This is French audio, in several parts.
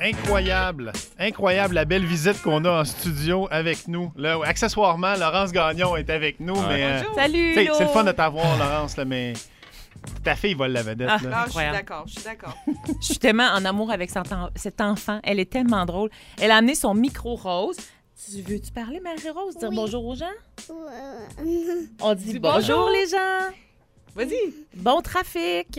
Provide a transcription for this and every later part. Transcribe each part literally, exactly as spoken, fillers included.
incroyable, incroyable la belle visite qu'on a en studio avec nous. Là, accessoirement, Laurence Gagnon est avec nous, Ouais. mais euh, Salut, c'est Lo. c'est le fun de t'avoir, Laurence, là, mais ta fille vole la vedette. Ah. là. Non, je suis Incroyable. d'accord, je suis d'accord. Je suis tellement en amour avec cet, en- cet enfant. Elle est tellement drôle. Elle a amené son micro rose. Tu veux-tu parler, Marie-Rose? Dire Oui. bonjour aux gens? Euh, On dit Dis bonjour, bonjour. les gens. Vas-y, Bon trafic.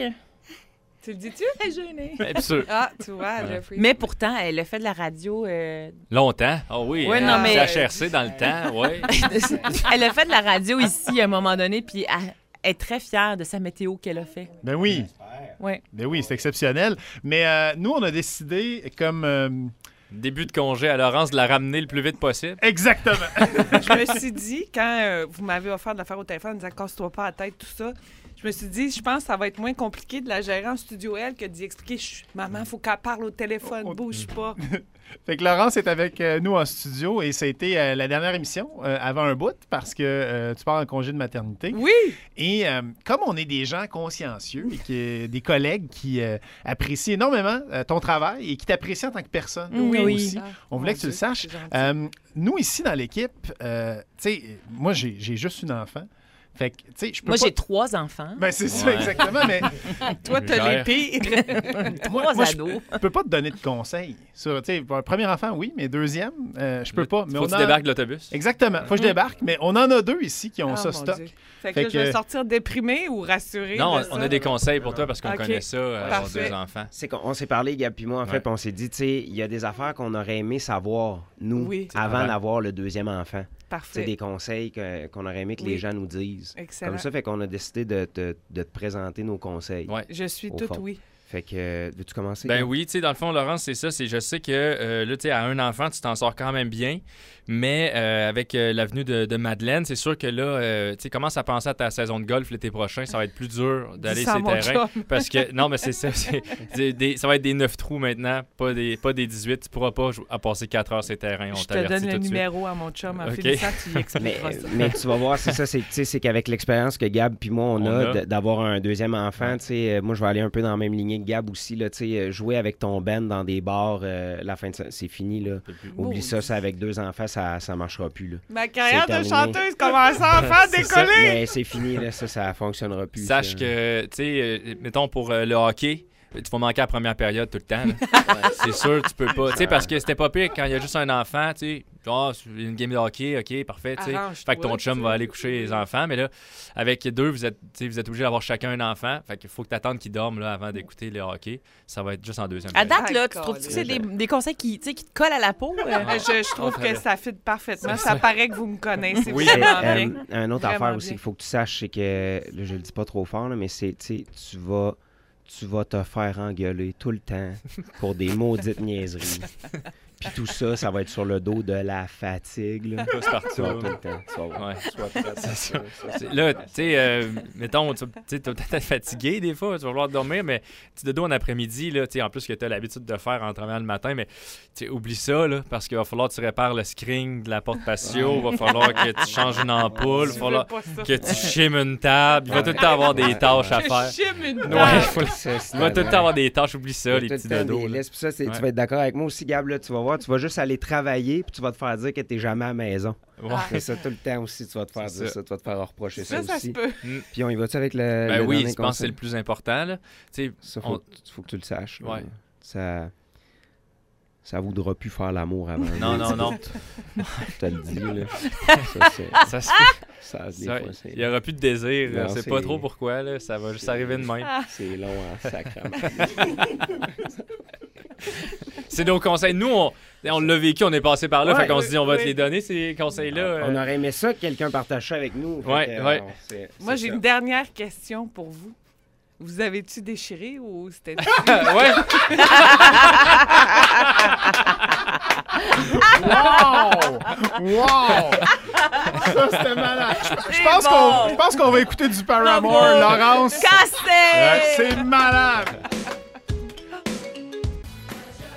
tu le dis-tu? Elle est gênée. Bien sûr. Ah, tu vois, Ouais. Jeffrey. Mais pourtant, elle a fait de la radio. euh, Longtemps. Ah oui. Ouais, hein, non, mais- C H R C dans le temps, oui. elle a fait de la radio ici à un moment donné, puis elle elle est très fière de sa météo qu'elle a fait. Ben oui, Ouais. ben oui, c'est exceptionnel. Mais euh, nous, on a décidé comme... euh, Début de congé à Laurence de la ramener le plus vite possible. Exactement. Je me suis dit, quand euh, vous m'avez offert de la faire au téléphone en disant « casse-toi pas la tête », tout ça, je me suis dit, je pense que ça va être moins compliqué de la gérer en studio, elle, que d'y expliquer Chut, « Maman, faut qu'elle parle au téléphone, Oh, bouge pas. Fait que Laurence est avec euh, nous en studio et ça a été euh, la dernière émission euh, avant un bout parce que euh, tu pars en congé de maternité. » Oui! Et euh, comme on est des gens consciencieux et que, des collègues qui euh, apprécient énormément euh, ton travail et qui t'apprécient en tant que personne Oui. aussi, Ah, on voulait mon que tu le Dieu, saches. c'est gentil. Euh, nous, ici, dans l'équipe, euh, tu sais, moi, j'ai j'ai juste une enfant. Fait que, tu sais, je peux Moi, pas... j'ai trois enfants. Ben, c'est ça, Ouais. exactement, mais Toi, t'as Gère. les pires. Trois moi, je- ados. je peux pas te donner de conseils. Sur, tu sais, pour un premier enfant, oui, mais deuxième, euh, je peux pas. Mais Faut on que tu en- débarques de l'autobus. Exactement, faut que je débarque, mais on en a deux ici qui ont Ah, ça mon stock. Dieu. Fait que, Fait là, je vais que- sortir déprimée ou rassurée? Non, de on ça? a des conseils pour toi parce qu'on Ok. connaît ça, euh, avoir Parfait. deux enfants. C'est qu'on on s'est parlé, Gab puis moi, en fait, Ouais. puis on s'est dit, tu sais, il y a des affaires qu'on aurait aimé savoir, nous, Oui. avant Ouais. d'avoir le deuxième enfant. Tu sais, Parfait. des conseils que- qu'on aurait aimé que Oui. les gens nous disent. Excellent. Comme ça, fait qu'on a décidé de, te- de te présenter nos conseils. Ouais. Je suis Au toute fond. oui. Fait que, euh, veux-tu commencer? Ben Gab? oui, tu sais, dans le fond, Laurence, c'est ça. C'est, je sais que euh, là, tu sais, à un enfant, tu t'en sors quand même bien. Mais euh, avec euh, l'avenue de, de Madeleine, c'est sûr que là, euh, tu sais, commence à penser à ta saison de golf l'été prochain. Ça va être plus dur d'aller Dis ça à sur mon les terrains. chum. Parce que, non, mais c'est ça. c'est des- des- ça va être des neuf trous maintenant, pas des, pas des dix-huit. Tu pourras pas jou- à passer quatre heures sur les terrains. On Je te t'avertit donne le tout de suite. numéro à mon chum. En Ok. finissant, tu y Mais, expliqueras ça. mais tu vas voir, c'est ça, c'est, tu sais, c'est qu'avec l'expérience que Gab puis moi, on, On a, a. d- d'avoir un deuxième enfant, tu sais, euh, moi, je vais aller un peu dans la même lignée que Gab aussi, là, tu sais, euh, jouer avec ton band dans des bars, euh, la fin de ça, c'est fini, là. Oublie ça, ça, avec deux enfants, ça, ça marchera plus, là. Ma carrière c'est de terminé. chanteuse commence enfin à C'est ça, décoller. mais c'est fini, là, ça, ça fonctionnera plus. Sache ça. que, tu sais, euh, mettons pour euh, le hockey, tu vas manquer la première période tout le temps. là. C'est sûr, tu peux pas. Tu sais, parce que c'était pas pire quand il y a juste un enfant, tu sais. Ah, c'est une game de hockey, ok, parfait, tu sais. Arrange-toi, Fait que ton chum tu sais. va aller coucher les enfants, mais là, avec deux, vous êtes, tu sais, vous êtes obligés d'avoir chacun un enfant. Fait qu'il faut que tu attendes qu'ils dorment là, avant d'écouter le hockey. Ça va être juste en deuxième À période. date, là, tu Ah, trouves que c'est des, câlin. des conseils qui, tu sais, qui te collent à la peau? euh? Euh, Je, je trouve On que ferait- ça fit parfaitement. C'est Ça ça. paraît que vous me connaissez Oui. Mais, vraiment euh, bien. une autre Vraiment affaire aussi bien. qu'il faut que tu saches, c'est que, là, je le dis pas trop fort, là, mais c'est, tu sais, tu vas, tu vas te faire engueuler tout le temps pour des maudites niaiseries. Puis tout ça, ça va être sur le dos de la fatigue, là. Pousse partout. Tu vas tout le temps. Tu vas voir. Ouais. Sois prête à ça, ça, C'est- Là, tu sais, euh, mettons, tu tu vas peut-être être fatigué des fois, tu vas vouloir dormir, mais petit dodo en après-midi, là, tu sais, en plus que tu as l'habitude de faire en travaillant le matin, mais tu sais, oublie ça, là, parce qu'il va falloir que tu répares le screen de la porte patio, il va falloir que tu changes une ampoule, il Tu va veux falloir pas ça. que tu chimes une table, il va tout le temps avoir des tâches à Je faire. chime une Ouais, table. faut- Ça, c'est il va tout le la- temps avoir des tâches, oublie ça, les Tout le petits temps dodos. des là. listes. Puis ça, c'est- Ouais. tu vas être d'accord avec moi aussi, Gab, là, tu vas voir, tu vas juste aller travailler, puis tu vas te faire dire que t'es jamais à la maison. Ouais. C'est ça tout le temps aussi, tu vas te faire C'est dire ça. ça. tu vas te faire reprocher ça, Ça, ça se aussi. peut. Puis on y va-tu avec le, Ben le oui, dernier je pense que c'est conseil? le plus important, là. Tu sais, Ça, on- faut, faut que tu le saches. là. Ouais. Ça... Ça voudra plus faire l'amour avant. Non, non, non. Je te le dis, là. Ça, c'est... Ça se fait. Ça, des Ça, fois, c'est... il n'y aura plus de désir. là. Non, C'est c'est- pas trop pourquoi. Là. Ça va juste arriver de même. c'est long en sacrament. C'est nos conseils. Nous, on, on l'a vécu, on est passé par là. Ouais, fait qu'on se dit, on va te oui. les donner, ces conseils-là. On euh. aurait aimé ça que quelqu'un partage ça avec nous. Fait Ouais, que, ouais. non, c'est- Moi, c'est j'ai ça. une dernière question pour vous. Vous avez-tu déchiré ou c'était... ouais. Wow! Wow! Ça, c'était malade. Je, je pense bon. qu'on, je pense qu'on va écouter du Paramore, Bravo. Laurence. Cassé! Euh, C'est malade!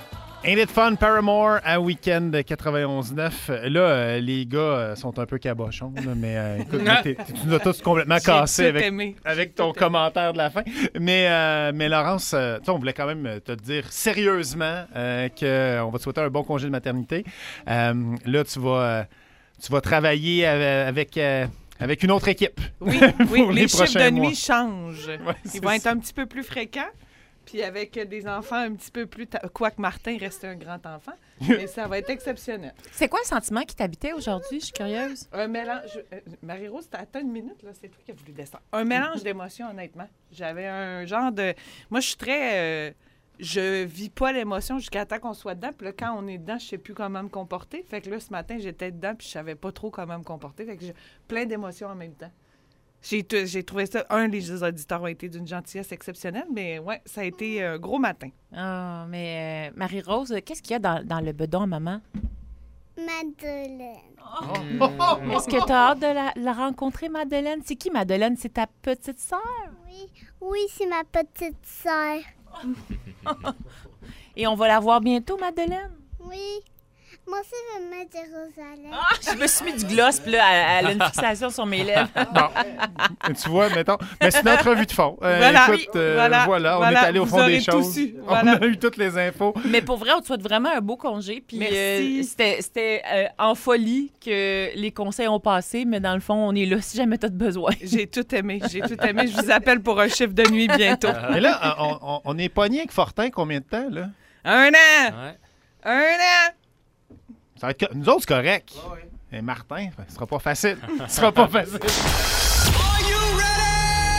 Ain't It Fun, Paramore à Weekend quatre-vingt-onze neuf. Là, euh, les gars euh, sont un peu cabochons, là, mais euh, écoute, là, t'es- t'es- tu nous as tous complètement cassés J'ai tout avec, aimé. avec ton commentaire de la fin. Mais, euh, mais Laurence, euh, tu sais, on voulait quand même te dire sérieusement euh, qu'on va te souhaiter un bon congé de maternité. Euh, là, tu vas, euh, tu vas travailler avec, euh, avec une autre équipe. Oui, Pour oui, les les chiffres prochains de mois. nuit changent. Ouais, c'est Ils vont être ça. un petit peu plus fréquents. Puis avec des enfants un petit peu plus... ta- Quoique Martin reste un grand enfant. Mais ça va être exceptionnel. C'est quoi le sentiment qui t'habitait aujourd'hui? Je suis curieuse. Un mélange... euh, Marie-Rose, t'as atteint une minute, là. C'est toi qui as voulu descendre. Un mélange d'émotions, honnêtement. J'avais un genre de... Moi, je suis très... euh, Je vis pas l'émotion jusqu'à temps qu'on soit dedans. Puis là, quand on est dedans, je sais plus comment me comporter. Fait que là, ce matin, j'étais dedans puis je savais pas trop comment me comporter. Fait que j'ai plein d'émotions en même temps. J'ai, t- j'ai trouvé ça... Un, les auditeurs ont été d'une gentillesse exceptionnelle, mais ouais, ça a été un gros matin. Ah, mais euh, Marie-Rose, qu'est-ce qu'il y a dans, dans le bedon à maman? Madeleine. Est-ce que tu as hâte de la, la rencontrer, Madeleine? C'est qui, Madeleine? C'est ta petite sœur? Oui, oui, c'est ma petite sœur. Et on va la voir bientôt, Madeleine? Oui. Moi aussi, je veux mettre Jérusalem. Ah, je me suis mis du gloss, puis là, elle, elle a une fixation sur mes lèvres. Bon, tu vois, mettons. Mais c'est notre revue de fond. Euh, Voilà. écoute, euh, Voilà. voilà, on Voilà. est allé au Vous fond aurez des tout choses. su. Voilà. On a eu toutes les infos. Mais pour vrai, on te souhaite vraiment un beau congé. Puis Merci. euh, c'était, c'était euh, en folie que les conseils ont passé, mais dans le fond, on est là si jamais tu as besoin. J'ai tout aimé. J'ai tout aimé. Je vous appelle pour un chiffre de nuit bientôt. Mais là, on, on- on est pogné avec Fortin combien de temps, là? Un an! Ouais. Un an! Ça va être co- Nous autres, c'est correct. Mais Martin, ce sera pas facile. Ce sera pas facile.